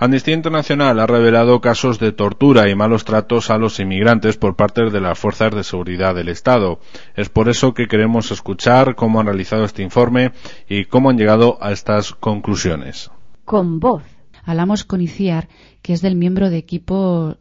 Amnistía Internacional ha revelado casos de tortura y malos tratos a los inmigrantes por parte de las fuerzas de seguridad del Estado. Es por eso que queremos escuchar cómo han realizado este informe y cómo han llegado a estas conclusiones. Con voz. Hablamos con Iciar, que es un miembro del equipo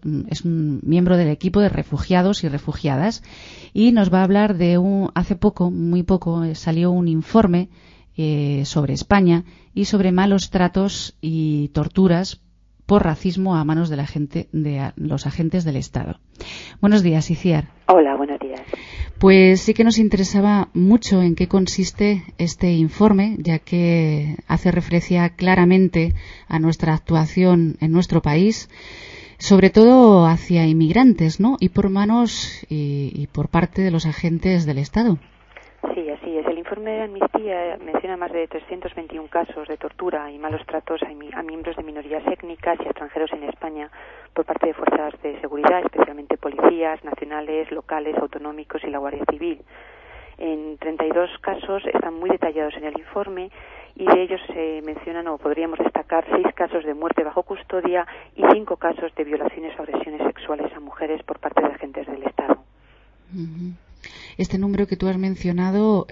de refugiados y refugiadas, y nos va a hablar de hace poco, muy poco, salió un informe sobre España y sobre malos tratos y torturas por racismo a manos de los agentes del Estado. Buenos días, Iciar. Hola, buenos días. Pues sí que nos interesaba mucho en qué consiste este informe, ya que hace referencia claramente a nuestra actuación en nuestro país, sobre todo hacia inmigrantes, ¿no? Y por manos y por parte de los agentes del Estado. Sí, así es. El informe de Amnistía menciona más de 321 casos de tortura y malos tratos a miembros de minorías étnicas y extranjeros en España por parte de fuerzas de seguridad, especialmente policías nacionales, locales, autonómicos y la Guardia Civil. En 32 casos están muy detallados en el informe y de ellos se mencionan o podríamos destacar 6 casos de muerte bajo custodia y 5 casos de violaciones o agresiones sexuales a mujeres por parte de agentes del Estado. Uh-huh. Este número que tú has mencionado,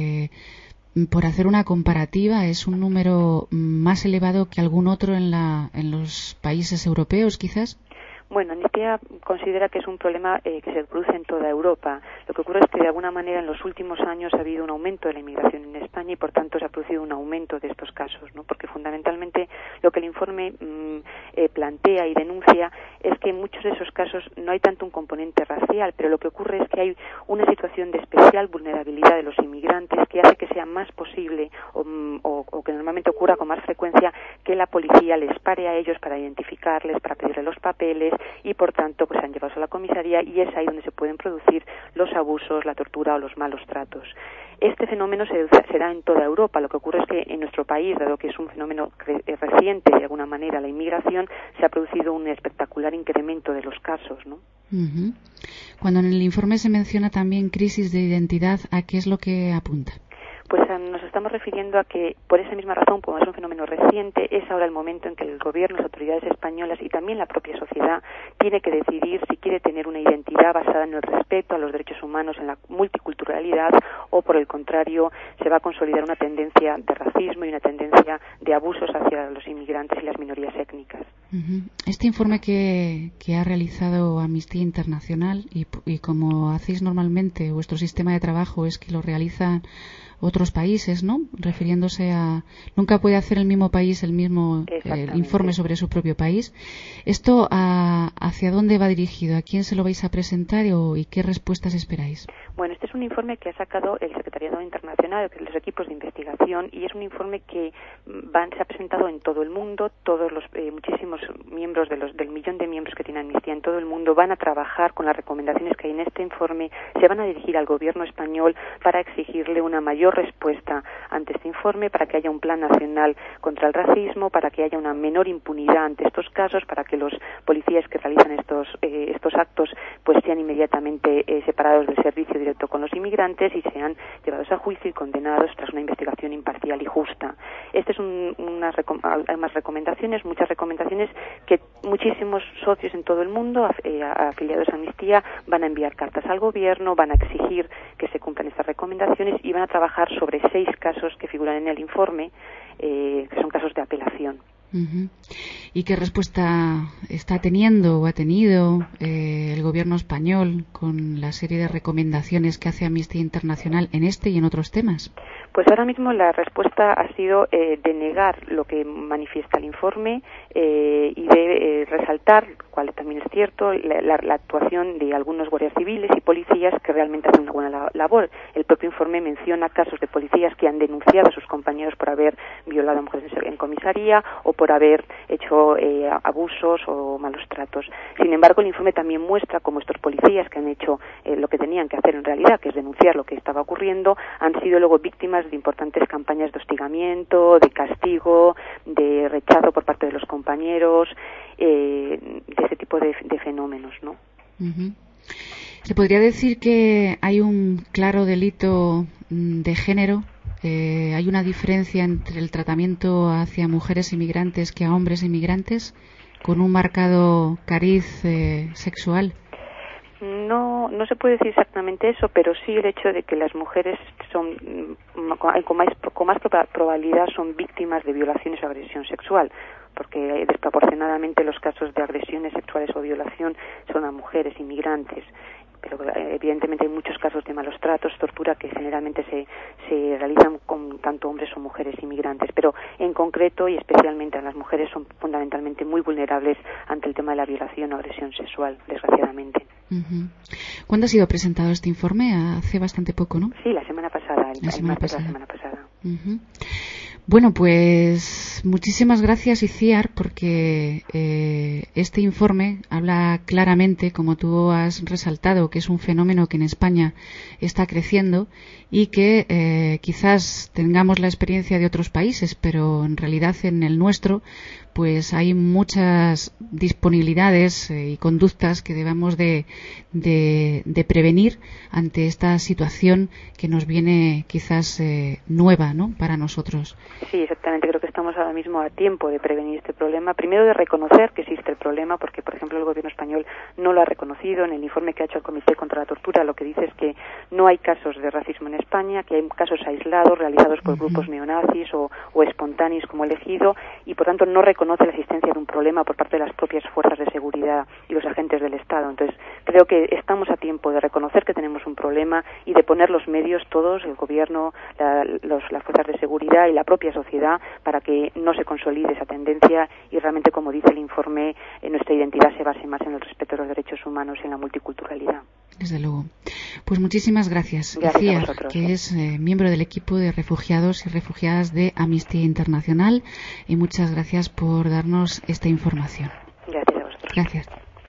por hacer una comparativa, ¿es un número más elevado que algún otro en los países europeos, quizás? Bueno, Amnistía considera que es un problema que se produce en toda Europa. Lo que ocurre es que de alguna manera en los últimos años ha habido un aumento de la inmigración en España y por tanto se ha producido un aumento de estos casos, ¿no? Porque fundamentalmente lo que el informe plantea y denuncia es que en muchos de esos casos no hay tanto un componente racial, pero lo que ocurre es que hay una situación de especial vulnerabilidad de los inmigrantes que hace que sea más posible o que normalmente ocurra con más frecuencia que la policía les pare a ellos para identificarles, para pedirles los papeles y por tanto pues se han llevado a la comisaría y es ahí donde se pueden producir los abusos, la tortura o los malos tratos. Este fenómeno se da en toda Europa. Lo que ocurre es que en nuestro país, dado que es un fenómeno reciente de alguna manera la inmigración, se ha producido un espectacular incremento de los casos, ¿no? Uh-huh. Cuando en el informe se menciona también crisis de identidad, ¿a qué es lo que apunta? Pues nos estamos refiriendo a que por esa misma razón, como es un fenómeno reciente, es ahora el momento en que el gobierno, las autoridades españolas y también la propia sociedad tiene que decidir si quiere tener una identidad basada en el respeto a los derechos humanos, en la multiculturalidad, o por el contrario se va a consolidar una tendencia de racismo y una tendencia de abusos hacia los inmigrantes y las minorías étnicas. Uh-huh. Este informe que ha realizado Amnistía Internacional y como hacéis normalmente, vuestro sistema de trabajo es que lo realizan otros países, ¿no? Refiriéndose a... Nunca puede hacer el mismo país el mismo informe sobre su propio país. ¿Esto hacia dónde va dirigido? ¿A quién se lo vais a presentar y qué respuestas esperáis? Bueno, este es un informe que ha sacado el Secretariado Internacional, los equipos de investigación, y es un informe que se ha presentado en todo el mundo. Todos los muchísimos miembros del millón de miembros que tiene Amnistía en todo el mundo van a trabajar con las recomendaciones que hay en este informe, se van a dirigir al gobierno español para exigirle una mayor respuesta ante este informe, para que haya un plan nacional contra el racismo, para que haya una menor impunidad ante estos casos, para que los policías que realizan estos actos pues sean inmediatamente separados del servicio directo con los inmigrantes y sean llevados a juicio y condenados tras una investigación imparcial y justa. Estas son muchas recomendaciones que muchísimos socios en todo el mundo, afiliados a Amnistía, van a enviar cartas al gobierno, van a exigir que se cumplan estas recomendaciones y van a trabajar sobre 6 casos que figuran en el informe, que son casos de apelación. Uh-huh. ¿Y qué respuesta está teniendo o ha tenido el gobierno español con la serie de recomendaciones que hace Amnistía Internacional en este y en otros temas? Pues ahora mismo la respuesta ha sido de negar lo que manifiesta el informe y de resaltar, cual también es cierto, la actuación de algunos guardias civiles y policías que realmente hacen una buena labor. El propio informe menciona casos de policías que han denunciado a sus compañeros por haber violado a mujeres en comisaría o por haber hecho abusos o malos tratos. Sin embargo, el informe también muestra cómo estos policías que han hecho lo que tenían que hacer en realidad, que es denunciar lo que estaba ocurriendo, han sido luego víctimas de importantes campañas de hostigamiento, de castigo, de rechazo por parte de los compañeros, de ese tipo de fenómenos, ¿no? Uh-huh. ¿Se podría decir que hay un claro delito de género ¿Hay una diferencia entre el tratamiento hacia mujeres inmigrantes que a hombres inmigrantes, con un marcado cariz sexual? No se puede decir exactamente eso, pero sí el hecho de que las mujeres son con más probabilidad son víctimas de violaciones o agresión sexual, porque desproporcionadamente los casos de agresiones sexuales o violación son a mujeres inmigrantes. Pero evidentemente hay muchos casos de malos tratos, tortura, que generalmente se realizan con tanto hombres o mujeres inmigrantes. Pero en concreto y especialmente las mujeres son fundamentalmente muy vulnerables ante el tema de la violación o agresión sexual, desgraciadamente. Uh-huh. ¿Cuándo ha sido presentado este informe? Hace bastante poco, ¿no? Sí, la semana pasada. La semana pasada. Uh-huh. Bueno, pues muchísimas gracias, Itziar, porque este informe habla claramente, como tú has resaltado, que es un fenómeno que en España está creciendo y que quizás tengamos la experiencia de otros países, pero en realidad en el nuestro pues hay muchas disponibilidades y conductas que debemos de prevenir ante esta situación que nos viene quizás nueva, ¿no?, para nosotros. Sí, exactamente. Creo que estamos ahora mismo a tiempo de prevenir este problema. Primero, de reconocer que existe el problema, porque, por ejemplo, el gobierno español no lo ha reconocido. En el informe que ha hecho el Comité contra la Tortura, lo que dice es que no hay casos de racismo en España, que hay casos aislados realizados por grupos neonazis o espontáneos como elegido, y por tanto no reconoce la existencia de un problema por parte de las propias fuerzas de seguridad y los agentes del Estado. Entonces, creo que estamos a tiempo de reconocer que tenemos un problema y de poner los medios todos, el gobierno, las fuerzas de seguridad y la propia sociedad, para que no se consolide esa tendencia y realmente, como dice el informe, nuestra identidad se base más en el respeto a los derechos humanos y en la multiculturalidad. Desde luego. Pues muchísimas gracias. Gracias, que es miembro del equipo de refugiados y refugiadas de Amnistía Internacional, y muchas gracias por darnos esta información. Gracias a vosotros. Gracias.